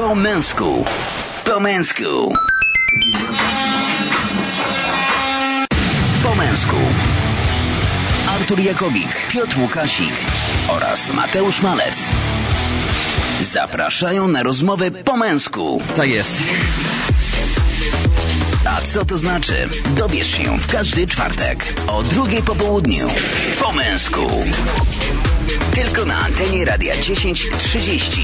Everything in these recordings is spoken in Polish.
Po męsku. Po męsku. Po męsku. Artur Jakobik, Piotr Łukasik oraz Mateusz Malec zapraszają na rozmowę po męsku. Tak jest. A co to znaczy? Dowiesz się w każdy czwartek o 2:00 po południu. Po męsku. Tylko na antenie Radia 1030.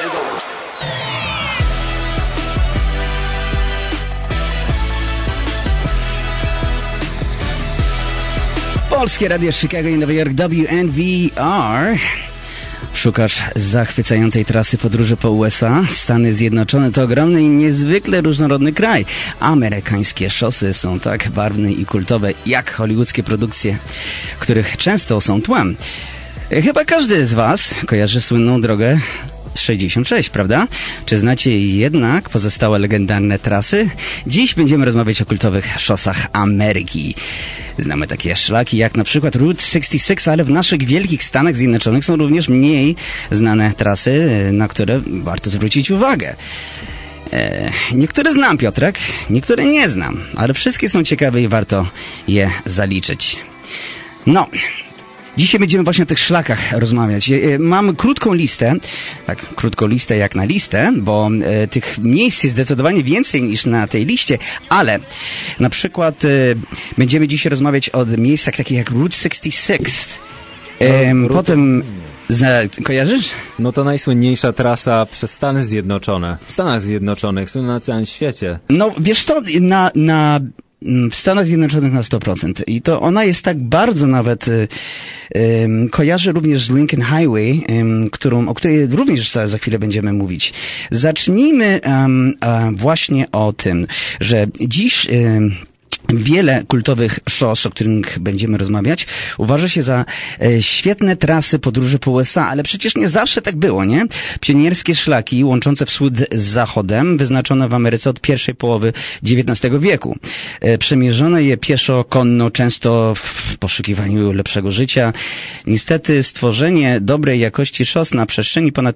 Polskie Radio Chicago i Nowy Jork, WNVR. Szukasz zachwycającej trasy podróży po USA? Stany Zjednoczone to ogromny i niezwykle różnorodny kraj. Amerykańskie szosy są tak barwne i kultowe jak hollywoodzkie produkcje, których często są tłem. Chyba każdy z Was kojarzy słynną drogę 66, prawda? Czy znacie jednak pozostałe legendarne trasy? Dziś będziemy rozmawiać o kultowych szosach Ameryki. Znamy takie szlaki jak na przykład Route 66, ale w naszych wielkich Stanach Zjednoczonych są również mniej znane trasy, na które warto zwrócić uwagę. Niektóre znam, Piotrek, niektóre nie znam, ale wszystkie są ciekawe i warto je zaliczyć. No, dzisiaj będziemy właśnie o tych szlakach rozmawiać. Mam krótką listę, tak krótką listę jak na listę, bo tych miejsc jest zdecydowanie więcej niż na tej liście, ale na przykład będziemy dzisiaj rozmawiać o miejscach takich jak Route 66. Potem... Kojarzysz? No to najsłynniejsza trasa przez Stany Zjednoczone. W Stanach Zjednoczonych, są na całym świecie. No wiesz co, w Stanach Zjednoczonych na 100%. I to ona jest tak bardzo nawet kojarzy również z Lincoln Highway, o której również za chwilę będziemy mówić. Zacznijmy właśnie o tym, że dziś wiele kultowych szos, o których będziemy rozmawiać, uważa się za świetne trasy podróży po USA, ale przecież nie zawsze tak było, nie? Pionierskie szlaki łączące wschód z zachodem wyznaczono w Ameryce od pierwszej połowy XIX wieku. Przemierzono je pieszo, konno, często w poszukiwaniu lepszego życia. Niestety stworzenie dobrej jakości szos na przestrzeni ponad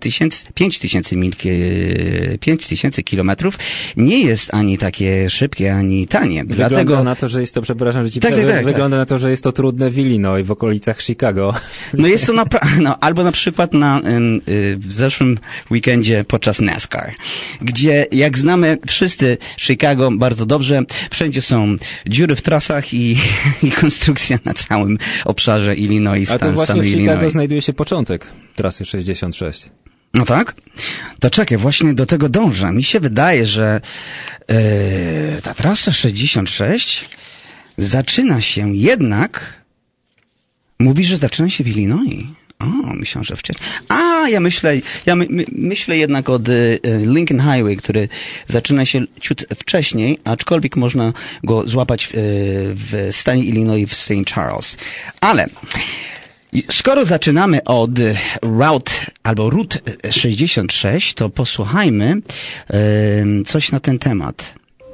5000 kilometrów nie jest ani takie szybkie, ani tanie. Wygląda na to, że jest to, przepraszam, że ci wygląda na to, że jest to trudne w Illinois, w okolicach Chicago. No jest to albo na przykład w zeszłym weekendzie podczas NASCAR, gdzie jak znamy wszyscy Chicago bardzo dobrze, wszędzie są dziury w trasach i konstrukcja na całym obszarze Illinois. A to właśnie w Chicago znajduje się początek trasy 66. No tak? To czekaj, właśnie do tego dążę. Mi się wydaje, że ta trasa 66 zaczyna się jednak... Mówi, że zaczyna się w Illinois. O, myślę, że wcześniej. Ja myślę jednak od Lincoln Highway, który zaczyna się ciut wcześniej, aczkolwiek można go złapać w stanie Illinois w St. Charles. Ale... skoro zaczynamy od Route 66, to posłuchajmy coś na ten temat.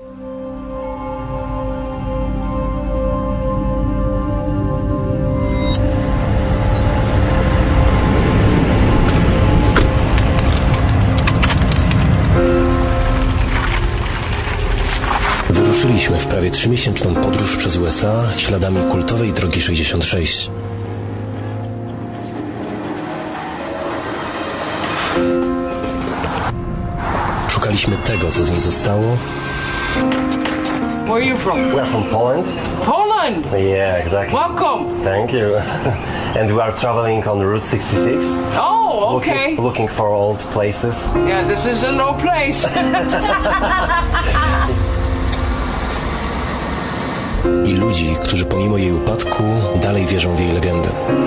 Wyruszyliśmy w prawie 3-miesięczną podróż przez USA śladami kultowej drogi 66. Szukaliśmy tego, co z niej zostało. Where are you from? We're from Poland. Poland? Yeah, exactly. Welcome. Thank you. And we are traveling on Route 66. Oh, okay. Looking for old places. Yeah, this is a no place. I ludzi, którzy pomimo jej upadku dalej wierzą w jej legendę.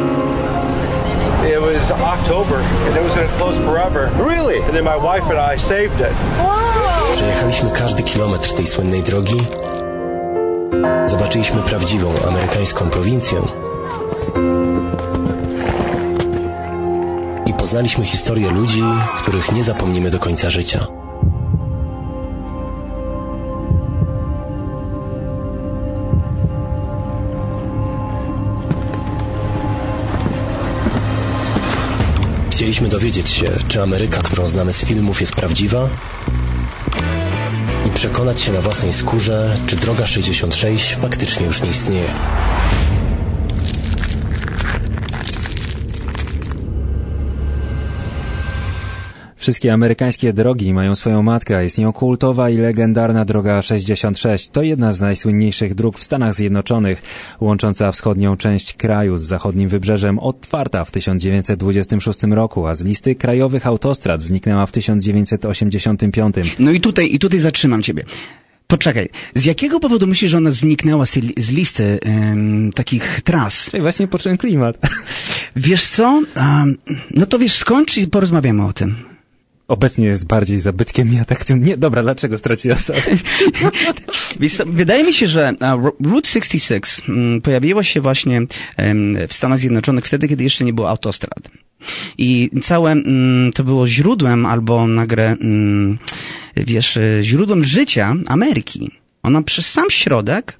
It was October, and it was going to close forever. Really? And then my wife and I saved it. Przejechaliśmy każdy kilometr tej słynnej drogi. Zobaczyliśmy prawdziwą amerykańską prowincję. I poznaliśmy historię ludzi, których nie zapomnimy do końca życia. Chcieliśmy dowiedzieć się, czy Ameryka, którą znamy z filmów, jest prawdziwa, przekonać się na własnej skórze, czy droga 66 faktycznie już nie istnieje. Wszystkie amerykańskie drogi mają swoją matkę, a jest nią kultowa i legendarna droga 66. To jedna z najsłynniejszych dróg w Stanach Zjednoczonych, łącząca wschodnią część kraju z zachodnim wybrzeżem, otwarta w 1926 roku, a z listy krajowych autostrad zniknęła w 1985. No i tutaj zatrzymam ciebie. Poczekaj, z jakiego powodu myślisz, że ona zniknęła z listy takich tras? Czyli właśnie poczułem klimat. Wiesz co? No to wiesz, skończ i porozmawiamy o tym. Obecnie jest bardziej zabytkiem i atrakcją. Nie, dobra, dlaczego straciła sens? Wydaje mi się, że Route 66 pojawiła się właśnie w Stanach Zjednoczonych wtedy, kiedy jeszcze nie było autostrad. I całe to było źródłem albo źródłem życia Ameryki. Ona przez sam środek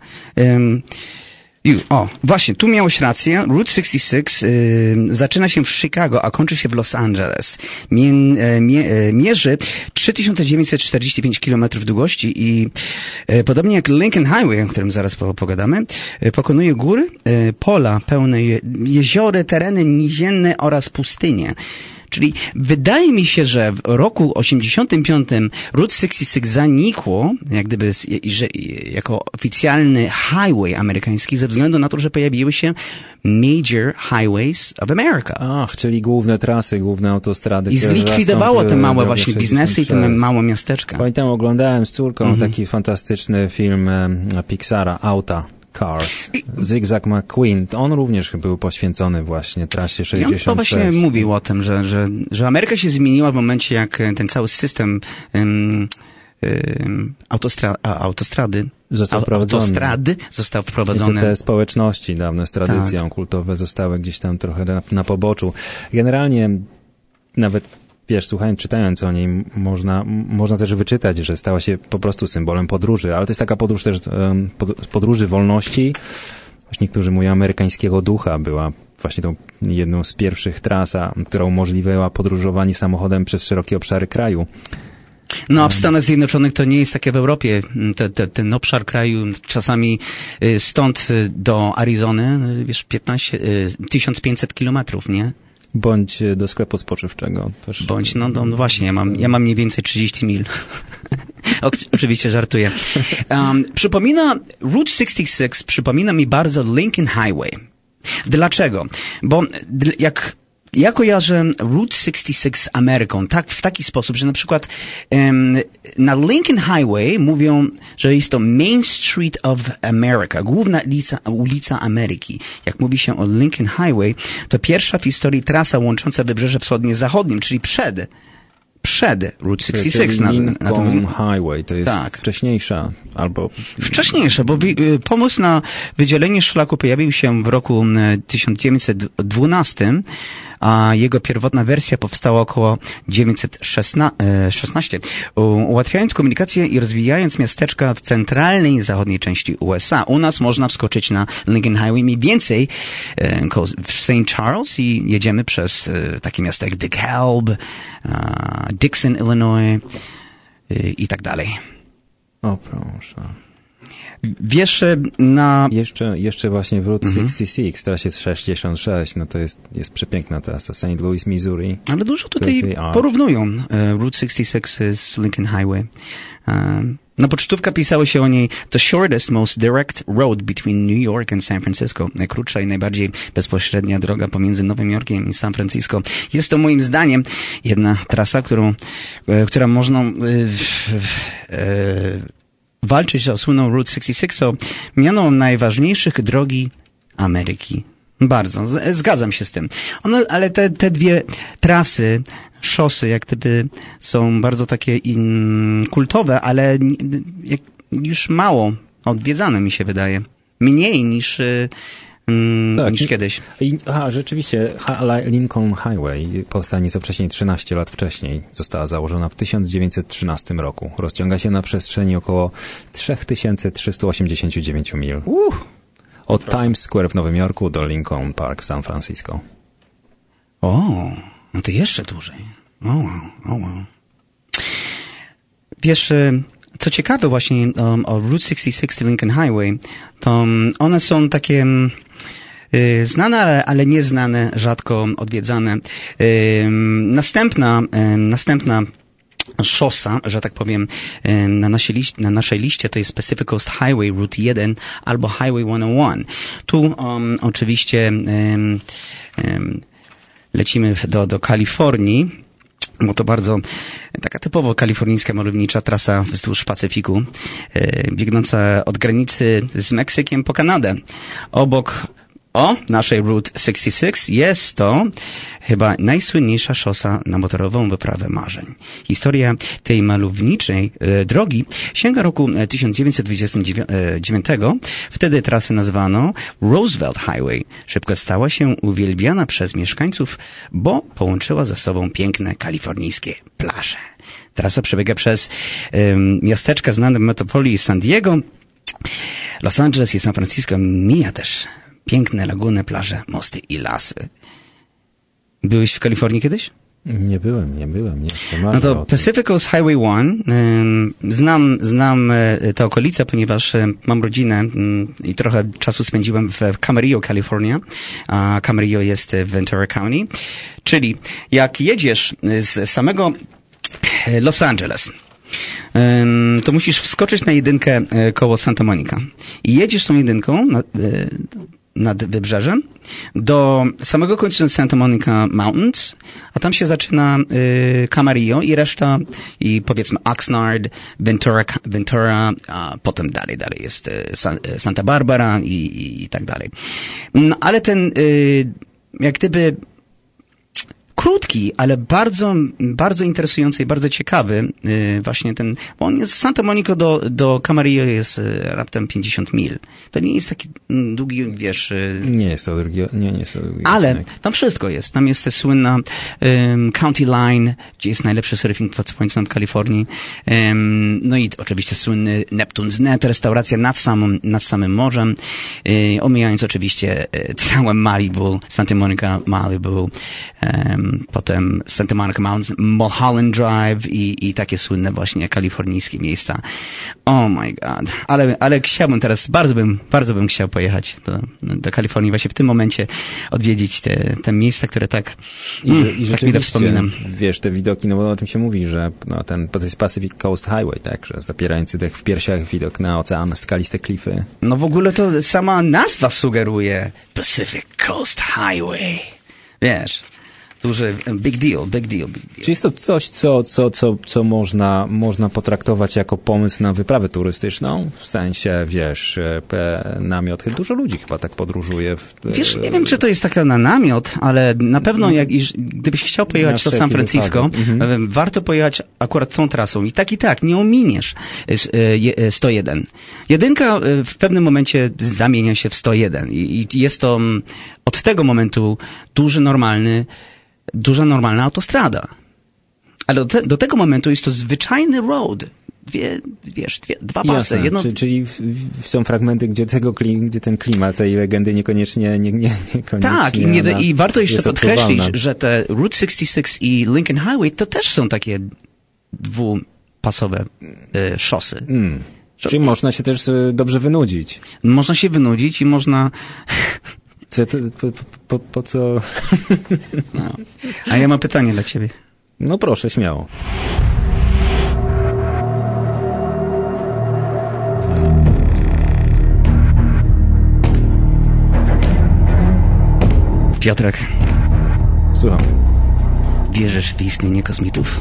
właśnie, tu miałeś rację. Route 66 zaczyna się w Chicago, a kończy się w Los Angeles. Mierzy 3945 km długości i podobnie jak Lincoln Highway, o którym zaraz pogadamy, pokonuje góry, pola pełne jeziory, tereny nizienne oraz pustynie. Czyli wydaje mi się, że w roku 85 Route 66 zanikło, jak gdyby jako oficjalny highway amerykański ze względu na to, że pojawiły się Major Highways of America. Ach, czyli główne trasy, główne autostrady. I zlikwidowało te małe właśnie biznesy i te małe miasteczka. Pamiętam, oglądałem z córką taki fantastyczny film Pixara, Auta. Cars. Zygzak McQueen. On również był poświęcony właśnie trasie 66. I on właśnie mówił o tym, że Ameryka się zmieniła w momencie, jak ten cały system autostrady został wprowadzony. I te społeczności dawne z tradycją kultowe zostały gdzieś tam trochę na poboczu. Generalnie nawet słuchając, czytając o niej, można też wyczytać, że stała się po prostu symbolem podróży, ale to jest taka podróż też, podróży wolności, właśnie niektórzy mówią amerykańskiego ducha, była właśnie tą jedną z pierwszych tras, która umożliwiała podróżowanie samochodem przez szerokie obszary kraju. No a w Stanach Zjednoczonych to nie jest tak jak w Europie. Ten obszar kraju czasami stąd do Arizony, 1500 kilometrów, nie? Bądź do sklepu spożywczego. Też. Bądź, no właśnie, ja mam mniej więcej 30 mil. Oczywiście żartuję. Route 66 przypomina mi bardzo Lincoln Highway. Dlaczego? Bo ja kojarzę Route 66 z Ameryką w taki sposób, że na przykład na Lincoln Highway mówią, że jest to Main Street of America, główna ulica Ameryki. Jak mówi się o Lincoln Highway, to pierwsza w historii trasa łącząca Wybrzeże Wschodnie z Zachodnim, czyli przed Route 66. Lincoln Highway to jest wcześniejsza, albo... Wcześniejsza, bo pomysł na wydzielenie szlaku pojawił się w roku 1912, a jego pierwotna wersja powstała około 1916, ułatwiając komunikację i rozwijając miasteczka w centralnej i zachodniej części USA. U nas można wskoczyć na Lincoln Highway mniej więcej w St. Charles i jedziemy przez takie miasta jak DeKalb, Dixon, Illinois i tak dalej. O proszę. Wiesz, Jeszcze właśnie w Route 66, trasie 66, no to jest przepiękna trasa, St. Louis, Missouri. Ale dużo tutaj porównują Route 66 z Lincoln Highway. Na pocztówka pisało się o niej the shortest, most direct road between New York and San Francisco. Najkrótsza i najbardziej bezpośrednia droga pomiędzy Nowym Jorkiem i San Francisco. Jest to moim zdaniem jedna trasa, która można walczyć o słynną Route 66, o miano najważniejszych drogi Ameryki. Bardzo. Zgadzam się z tym. Ale te dwie trasy, szosy, jak gdyby są bardzo takie kultowe, ale już mało odwiedzane, mi się wydaje. Mniej niż kiedyś. Rzeczywiście, Lincoln Highway powstała nieco wcześniej, 13 lat wcześniej. Została założona w 1913 roku. Rozciąga się na przestrzeni około 3389 mil. Od Times Square w Nowym Jorku do Lincoln Park w San Francisco. No to jeszcze dłużej. Wow. Wiesz, co ciekawe właśnie o Route 66 i Lincoln Highway, to one są takie znane, ale nieznane, rzadko odwiedzane. Następna szosa, że tak powiem, na naszej liście to jest Pacific Coast Highway Route 1 albo Highway 101. Tu oczywiście lecimy do Kalifornii, bo to bardzo taka typowo kalifornijska malownicza trasa wzdłuż Pacyfiku, biegnąca od granicy z Meksykiem po Kanadę. Obok naszej Route 66 jest to chyba najsłynniejsza szosa na motorową wyprawę marzeń. Historia tej malowniczej drogi sięga roku 1929. Wtedy trasę nazwano Roosevelt Highway. Szybko stała się uwielbiana przez mieszkańców, bo połączyła ze sobą piękne kalifornijskie plaże. Trasa przebiega przez miasteczka znane w metropolii San Diego, Los Angeles i San Francisco. Mija też piękne laguny, plaże, mosty i lasy. Byłeś w Kalifornii kiedyś? Nie byłem. No to Pacific Coast Highway 1. Znam tę okolicę, ponieważ mam rodzinę i trochę czasu spędziłem w Camarillo, Kalifornia. A Camarillo jest w Ventura County. Czyli jak jedziesz z samego Los Angeles, to musisz wskoczyć na jedynkę koło Santa Monica. I jedziesz tą jedynką nad wybrzeżem do samego końca Santa Monica Mountains, a tam się zaczyna Camarillo i reszta, i powiedzmy Oxnard, Ventura, a potem dalej jest Santa Barbara i tak dalej. No, ale ten jak gdyby krótki, ale bardzo, bardzo interesujący i bardzo ciekawy właśnie ten, bo on jest z Santa Monica do Camarillo jest raptem 50 mil. To nie jest taki długi, wiesz... Nie jest to długi, nie jest to długi. Ale odcinek. tam wszystko jest. Tam jest ta słynna County Line, gdzie jest najlepszy surfing w Kalifornii. No i oczywiście słynny Neptune's Net, restauracja nad samym morzem, omijając oczywiście całe Malibu, Santa Monica Malibu, potem Santa Monica Mountains, Mulholland Drive i takie słynne właśnie kalifornijskie miejsca. Oh my God. Ale chciałbym teraz, bardzo bym chciał pojechać do Kalifornii, właśnie w tym momencie odwiedzić te miejsca, które tak mile wspominam. Wiesz, te widoki, no bo o tym się mówi, że to jest Pacific Coast Highway, tak, że zapierający dech w piersiach widok na ocean, skaliste klify. No w ogóle to sama nazwa sugeruje Pacific Coast Highway. Wiesz, duży big deal. Czy jest to coś, co można potraktować jako pomysł na wyprawę turystyczną? W sensie, wiesz, namiot. Dużo ludzi chyba tak podróżuje. Wiesz, nie wiem, czy to jest taka na namiot, ale na pewno gdybyś chciał pojechać do San Francisco, warto pojechać akurat tą trasą. I tak, nie ominiesz 101. Jedynka w pewnym momencie zamienia się w 101 i jest to od tego momentu duża normalna autostrada. Ale do tego momentu jest to zwyczajny road. Dwa pasy. Jasne, czyli są fragmenty, gdzie ten klimat tej legendy niekoniecznie tak, i warto jeszcze podkreślić, że te Route 66 i Lincoln Highway to też są takie dwupasowe szosy. Czyli można się też dobrze wynudzić. Można się wynudzić i można... Po co? No. A ja mam pytanie dla ciebie. No proszę, śmiało. Piotrek. Słucham. Wierzysz w istnienie kosmitów?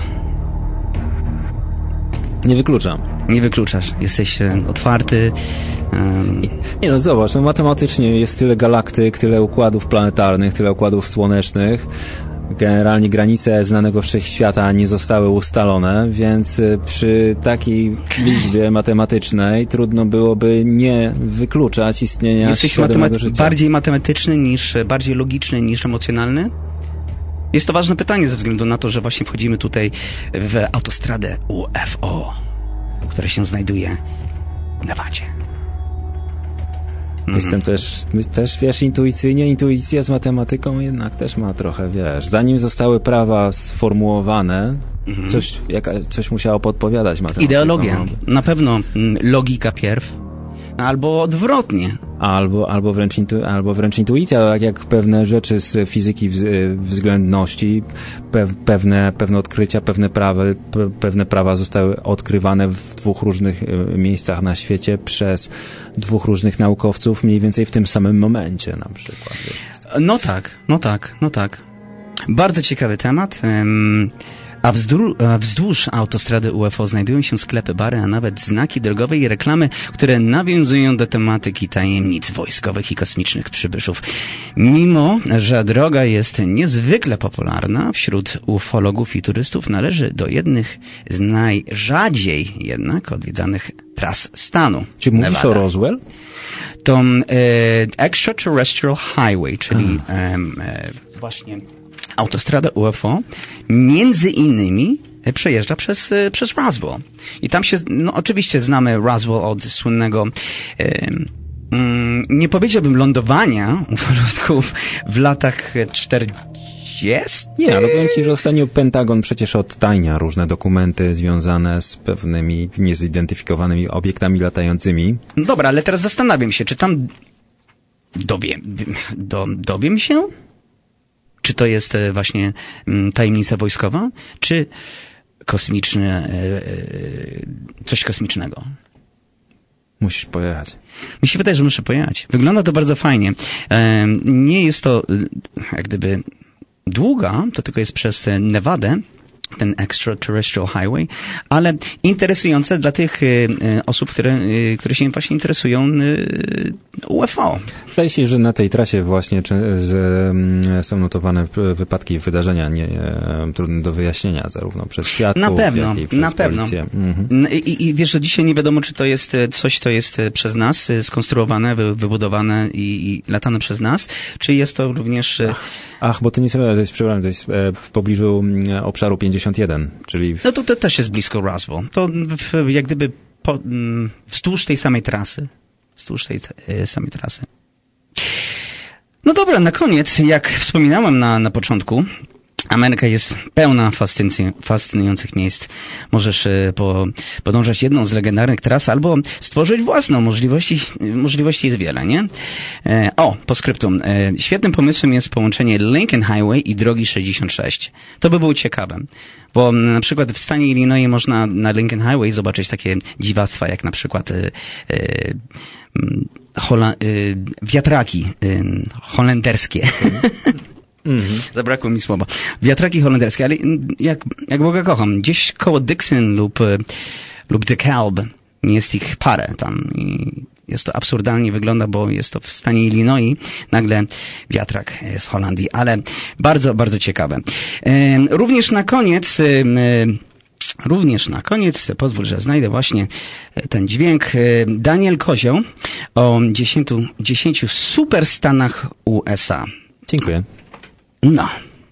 Nie wykluczam. Nie wykluczasz. Jesteś otwarty. Nie no, zobacz, matematycznie jest tyle galaktyk, tyle układów planetarnych, tyle układów słonecznych. Generalnie granice znanego wszechświata nie zostały ustalone, więc przy takiej liczbie matematycznej trudno byłoby nie wykluczać istnienia Jesteś bardziej matematyczny bardziej logiczny niż emocjonalny? Jest to ważne pytanie ze względu na to, że właśnie wchodzimy tutaj w autostradę UFO, która się znajduje w Nevadzie. Jestem też, wiesz, intuicja z matematyką jednak też ma trochę, wiesz, zanim zostały prawa sformułowane, Coś musiało podpowiadać matematykom. Ideologia. Na pewno logika pierw, albo odwrotnie. Albo wręcz intuicja, tak jak pewne rzeczy z fizyki względności, pewne odkrycia, pewne prawa zostały odkrywane w 2 różnych miejscach na świecie przez 2 różnych naukowców mniej więcej w tym samym momencie na przykład. No tak. Bardzo ciekawy temat. A wzdłuż autostrady UFO znajdują się sklepy, bary, a nawet znaki drogowe i reklamy, które nawiązują do tematyki tajemnic wojskowych i kosmicznych przybyszów. Mimo że droga jest niezwykle popularna wśród ufologów i turystów, należy do jednych z najrzadziej jednak odwiedzanych tras stanu. Czy mówisz Nevada. o Roswell? To Extraterrestrial Highway, czyli właśnie autostrada UFO, między innymi przejeżdża przez Roswell. I tam się, oczywiście znamy Roswell od słynnego, nie powiedziałbym lądowania ufolutków w latach 40. Nie, ale powiem ci, że ostatnio Pentagon przecież odtajnia różne dokumenty związane z pewnymi niezidentyfikowanymi obiektami latającymi. No dobra, ale teraz zastanawiam się, czy tam dowiem się? Czy to jest właśnie tajemnica wojskowa, czy coś kosmicznego? Musisz pojechać. Mi się wydaje, że muszę pojechać. Wygląda to bardzo fajnie. Nie jest to jak gdyby długa, to tylko jest przez Nevadę, ten Extraterrestrial Highway, ale interesujące dla tych osób, które się właśnie interesują UFO. Zdaje się, że na tej trasie właśnie są notowane wypadki, wydarzenia trudne do wyjaśnienia, zarówno przez świadków, jak i przez policję. I wiesz, że dzisiaj nie wiadomo, czy to jest coś, to jest przez nas skonstruowane, wybudowane i latane przez nas, czy jest to również... Bo to to jest w pobliżu obszaru 51, czyli... No to też jest blisko Roswell. To jak gdyby wzdłuż tej samej trasy. No dobra, na koniec, jak wspominałem na początku, Ameryka jest pełna fascynujących miejsc. Możesz podążać jedną z legendarnych tras albo stworzyć własną. Możliwości jest wiele, nie? Postscriptum. Świetnym pomysłem jest połączenie Lincoln Highway i drogi 66. To by było ciekawe. Bo na przykład w stanie Illinois można na Lincoln Highway zobaczyć takie dziwactwa, jak na przykład wiatraki holenderskie. Zabrakło mi słowa. Wiatraki holenderskie, ale jak Boga kocham, gdzieś koło Dixon lub DeKalb jest ich parę tam i jest to absurdalnie wygląda, bo jest to w stanie Illinois, nagle wiatrak z Holandii, ale bardzo, bardzo ciekawe. Również na koniec, pozwól, że znajdę właśnie ten dźwięk. Daniel Kozioł o 10 superstanach USA. Dziękuję. No.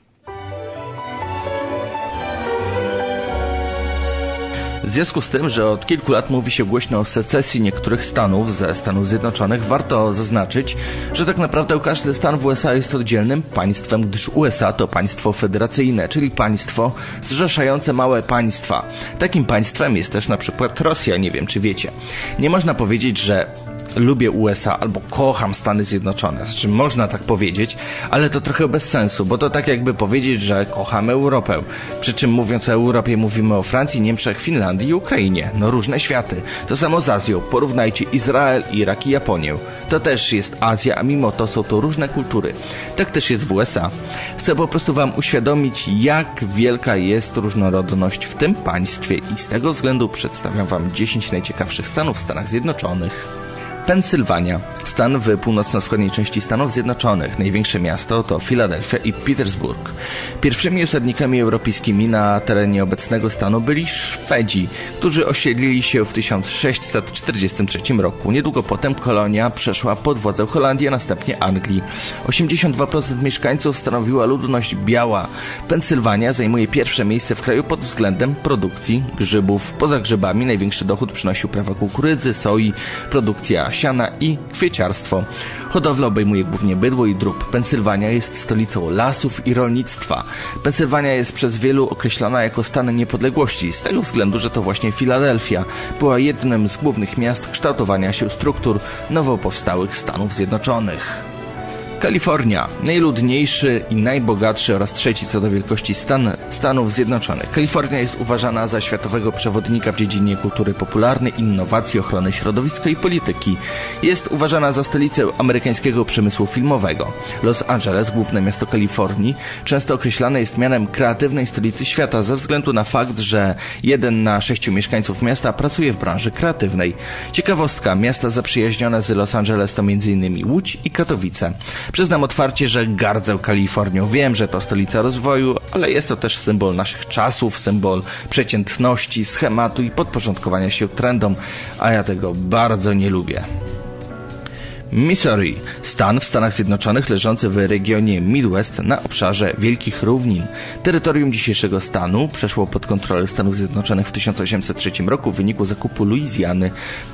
W związku z tym, że od kilku lat mówi się głośno o secesji niektórych stanów ze Stanów Zjednoczonych, warto zaznaczyć, że tak naprawdę każdy stan w USA jest oddzielnym państwem, gdyż USA to państwo federacyjne, czyli państwo zrzeszające małe państwa. Takim państwem jest też na przykład Rosja, nie wiem czy wiecie. Nie można powiedzieć, że lubię USA albo kocham Stany Zjednoczone. Znaczy, można tak powiedzieć, ale to trochę bez sensu, bo to tak jakby powiedzieć, że kocham Europę. Przy czym mówiąc o Europie mówimy o Francji, Niemczech, Finlandii i Ukrainie. No różne światy. To samo z Azją. Porównajcie Izrael, Irak i Japonię. To też jest Azja, a mimo to są to różne kultury. Tak też jest w USA. Chcę po prostu wam uświadomić, jak wielka jest różnorodność w tym państwie i z tego względu przedstawiam wam 10 najciekawszych stanów w Stanach Zjednoczonych. Pensylwania, stan w północno-wschodniej części Stanów Zjednoczonych. Największe miasto to Filadelfia i Petersburg. Pierwszymi osadnikami europejskimi na terenie obecnego stanu byli Szwedzi, którzy osiedlili się w 1643 roku. Niedługo potem kolonia przeszła pod władzę Holandii, a następnie Anglii. 82% mieszkańców stanowiła ludność biała. Pensylwania zajmuje pierwsze miejsce w kraju pod względem produkcji grzybów. Poza grzybami największy dochód przynosił uprawa kukurydzy, soi, produkcja siana i kwieciarstwa. dresiarstwo. Hodowla obejmuje głównie bydło i drób. Pensylwania jest stolicą lasów i rolnictwa. Pensylwania jest przez wielu określana jako stan niepodległości, z tego względu, że to właśnie Filadelfia była jednym z głównych miast kształtowania się struktur nowo powstałych Stanów Zjednoczonych. Kalifornia, najludniejszy i najbogatszy oraz trzeci co do wielkości stan Stanów Zjednoczonych. Kalifornia jest uważana za światowego przewodnika w dziedzinie kultury popularnej, innowacji, ochrony środowiska i polityki. Jest uważana za stolicę amerykańskiego przemysłu filmowego. Los Angeles, główne miasto Kalifornii, często określane jest mianem kreatywnej stolicy świata ze względu na fakt, że 1 na 6 mieszkańców miasta pracuje w branży kreatywnej. Ciekawostka, miasta zaprzyjaźnione z Los Angeles to m.in. Łódź i Katowice. Przyznam otwarcie, że gardzę Kalifornią. Wiem, że to stolica rozwoju, ale jest to też symbol naszych czasów, symbol przeciętności, schematu i podporządkowania się trendom, a ja tego bardzo nie lubię. Missouri, stan w Stanach Zjednoczonych leżący w regionie Midwest na obszarze Wielkich Równin. Terytorium dzisiejszego stanu przeszło pod kontrolę Stanów Zjednoczonych w 1803 roku w wyniku zakupu Luizjany. W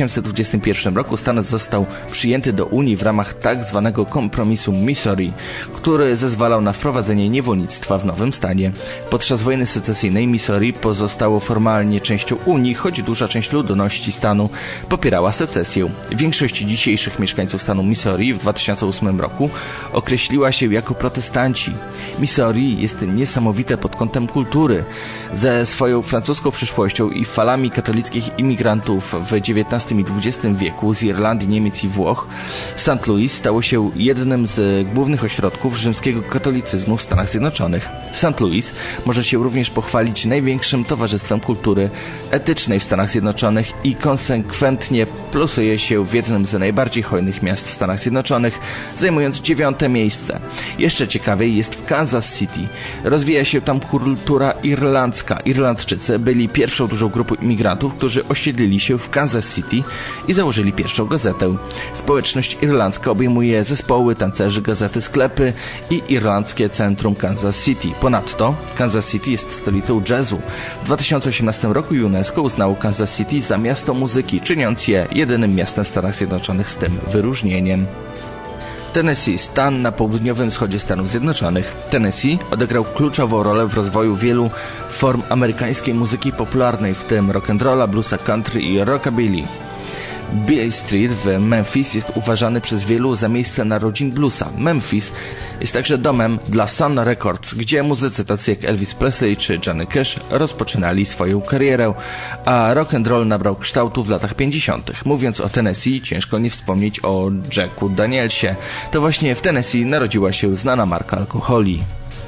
1821 roku stan został przyjęty do Unii w ramach tak zwanego kompromisu Missouri, który zezwalał na wprowadzenie niewolnictwa w nowym stanie. Podczas wojny secesyjnej Missouri pozostało formalnie częścią Unii, choć duża część ludności stanu popierała secesję. Większość dzisiejszych mieszkańców stanu Missouri w 2008 roku określiła się jako protestanci. Missouri jest niesamowite pod kątem kultury. Ze swoją francuską przyszłością i falami katolickich imigrantów w XIX i XX wieku z Irlandii, Niemiec i Włoch, St. Louis stało się jednym z głównych ośrodków rzymskiego katolicyzmu w Stanach Zjednoczonych. St. Louis może się również pochwalić największym towarzystwem kultury etycznej w Stanach Zjednoczonych i konsekwentnie plusuje się w jednym z najbardziej hojnych miast w Stanach Zjednoczonych, zajmując 9. miejsce. Jeszcze ciekawiej jest w Kansas City. Rozwija się tam kultura irlandzka. Irlandczycy byli pierwszą dużą grupą imigrantów, którzy osiedlili się w Kansas City i założyli pierwszą gazetę. Społeczność irlandzka obejmuje zespoły, tancerzy, gazety, sklepy i Irlandzkie Centrum Kansas City. Ponadto Kansas City jest stolicą jazzu. W 2018 roku UNESCO uznało Kansas City za miasto muzyki, czyniąc je jedynym miastem w Stanach Zjednoczonych z tym wyróżnieniem. Tennessee, stan na południowym wschodzie Stanów Zjednoczonych. Tennessee odegrał kluczową rolę w rozwoju wielu form amerykańskiej muzyki popularnej, w tym rock'n'rolla, bluesa, country i rockabilly. Beale Street w Memphis jest uważany przez wielu za miejsce narodzin bluesa. Memphis jest także domem dla Sun Records, gdzie muzycy tacy jak Elvis Presley czy Johnny Cash rozpoczynali swoją karierę, a rock'n'roll nabrał kształtu w latach 50. Mówiąc o Tennessee, ciężko nie wspomnieć o Jacku Danielsie. To właśnie w Tennessee narodziła się znana marka alkoholi.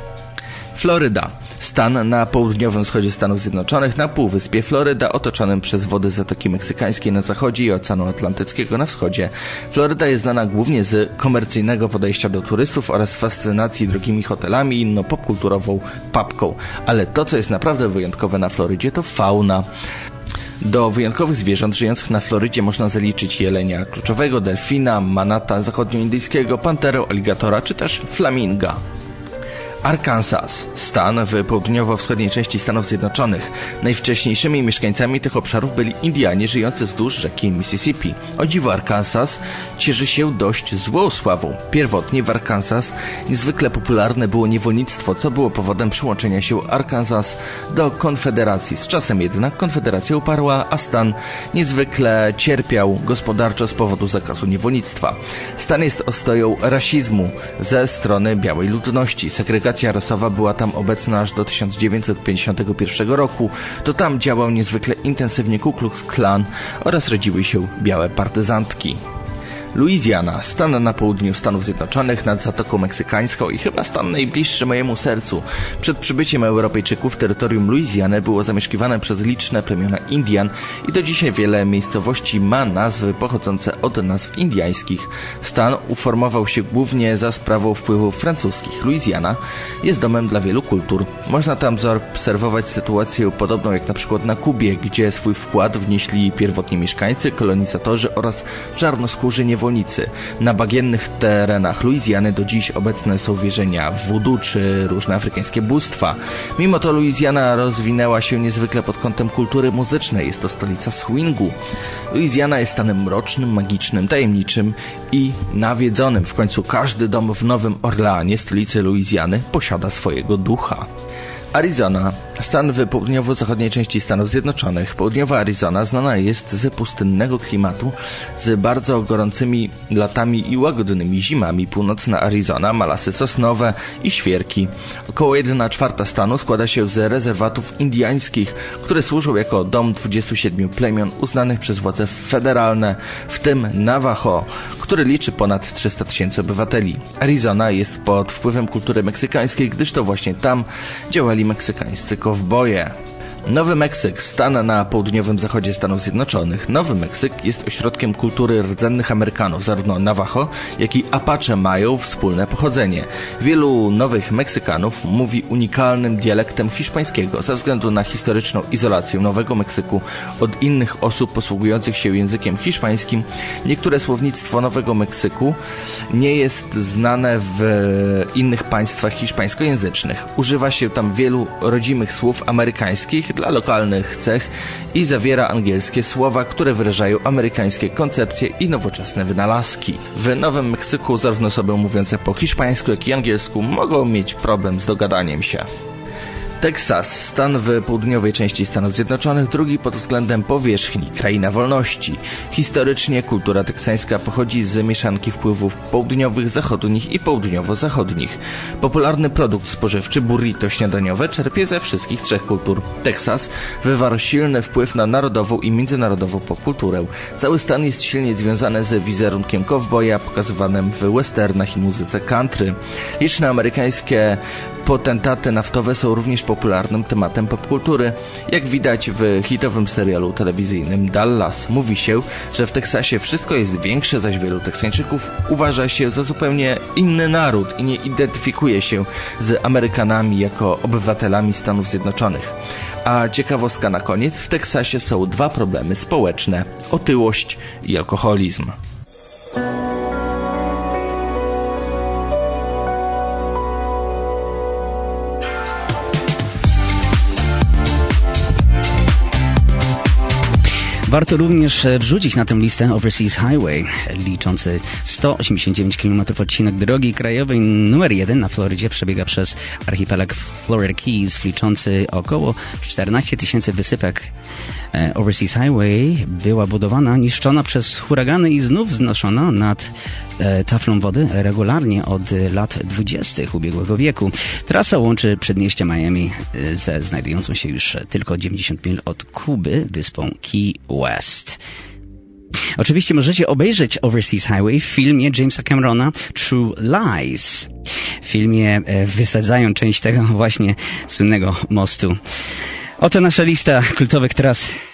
Floryda. Stan na południowym wschodzie Stanów Zjednoczonych, na półwyspie Floryda, otoczonym przez wody Zatoki Meksykańskiej na zachodzie i Oceanu Atlantyckiego na wschodzie. Floryda jest znana głównie z komercyjnego podejścia do turystów oraz fascynacji drogimi hotelami i inną popkulturową papką. Ale to, co jest naprawdę wyjątkowe na Florydzie, to fauna. Do wyjątkowych zwierząt żyjących na Florydzie można zaliczyć jelenia kluczowego, delfina, manata zachodnioindyjskiego, panterę, aligatora czy też flaminga. Arkansas, stan w południowo-wschodniej części Stanów Zjednoczonych. Najwcześniejszymi mieszkańcami tych obszarów byli Indianie żyjący wzdłuż rzeki Mississippi. O dziwo Arkansas cieszy się dość złą sławą. Pierwotnie w Arkansas niezwykle popularne było niewolnictwo, co było powodem przyłączenia się Arkansas do Konfederacji. Z czasem jednak Konfederacja uparła, a stan niezwykle cierpiał gospodarczo z powodu zakazu niewolnictwa. Stan jest ostoją rasizmu ze strony białej ludności. Segregacja rasowa była tam obecna aż do 1951 roku. To tam działał niezwykle intensywnie Ku Klux Klan oraz rodziły się białe partyzantki. Louisiana, stan na południu Stanów Zjednoczonych nad Zatoką Meksykańską i chyba stan najbliższy mojemu sercu. Przed przybyciem Europejczyków terytorium Louisiany było zamieszkiwane przez liczne plemiona Indian i do dzisiaj wiele miejscowości ma nazwy pochodzące od nazw indiańskich. Stan uformował się głównie za sprawą wpływów francuskich. Louisiana jest domem dla wielu kultur. Można tam zaobserwować sytuację podobną jak na przykład na Kubie, gdzie swój wkład wnieśli pierwotni mieszkańcy, kolonizatorzy oraz czarnoskórzy niewolnicy. niewolnicy. Na bagiennych terenach Luizjany do dziś obecne są wierzenia voodoo czy różne afrykańskie bóstwa. Mimo to Luizjana rozwinęła się niezwykle pod kątem kultury muzycznej. Jest to stolica swingu. Luizjana jest stanem mrocznym, magicznym, tajemniczym i nawiedzonym. W końcu każdy dom w Nowym Orleanie, stolicy Luizjany, posiada swojego ducha. Arizona, stan w południowo-zachodniej części Stanów Zjednoczonych. Południowa Arizona znana jest z pustynnego klimatu, z bardzo gorącymi latami i łagodnymi zimami. Północna Arizona ma lasy sosnowe i świerki. Około 1/4 stanu składa się z rezerwatów indyjskich, które służą jako dom 27 plemion uznanych przez władze federalne, w tym Navajo, który liczy ponad 300 000 obywateli. Arizona jest pod wpływem kultury meksykańskiej, gdyż to właśnie tam działali meksykańscy kowboje. Nowy Meksyk, stan na południowym zachodzie Stanów Zjednoczonych. Nowy Meksyk jest ośrodkiem kultury rdzennych Amerykanów. Zarówno Navajo, jak i Apache mają wspólne pochodzenie. Wielu nowych Meksykanów mówi unikalnym dialektem hiszpańskiego. Ze względu na historyczną izolację Nowego Meksyku od innych osób posługujących się językiem hiszpańskim, niektóre słownictwo Nowego Meksyku nie jest znane w innych państwach hiszpańskojęzycznych. Używa się tam wielu rodzimych słów amerykańskich dla lokalnych cech i zawiera angielskie słowa, które wyrażają amerykańskie koncepcje i nowoczesne wynalazki. W Nowym Meksyku zarówno osoby mówiące po hiszpańsku, jak i angielsku mogą mieć problem z dogadaniem się. Teksas, stan w południowej części Stanów Zjednoczonych, drugi pod względem powierzchni, kraina wolności. Historycznie kultura teksańska pochodzi z mieszanki wpływów południowych, zachodnich i południowo-zachodnich. Popularny produkt spożywczy, burrito śniadaniowe, czerpie ze wszystkich trzech kultur. Teksas wywarł silny wpływ na narodową i międzynarodową popkulturę. Cały stan jest silnie związany z wizerunkiem kowboja pokazywanym w westernach i muzyce country. Liczne amerykańskie potentaty naftowe są również popularnym tematem popkultury. Jak widać w hitowym serialu telewizyjnym Dallas, mówi się, że w Teksasie wszystko jest większe, zaś wielu Teksańczyków uważa się za zupełnie inny naród i nie identyfikuje się z Amerykanami jako obywatelami Stanów Zjednoczonych. A ciekawostka na koniec, w Teksasie są dwa problemy społeczne: otyłość i alkoholizm. Warto również wrzucić na tę listę Overseas Highway, liczący 189 km odcinek drogi krajowej numer 1 na Florydzie, przebiega przez archipelag Florida Keys, liczący około 14 000 wysypek. Overseas Highway była budowana, niszczona przez huragany i znów wznoszona nad taflą wody regularnie od lat 20. ubiegłego wieku. Trasa łączy przedmieście Miami ze znajdującą się już tylko 90 mil od Kuby wyspą Key West. Oczywiście możecie obejrzeć Overseas Highway w filmie Jamesa Camerona True Lies. W filmie wysadzają część tego właśnie słynnego mostu. Oto nasza lista kultowych tras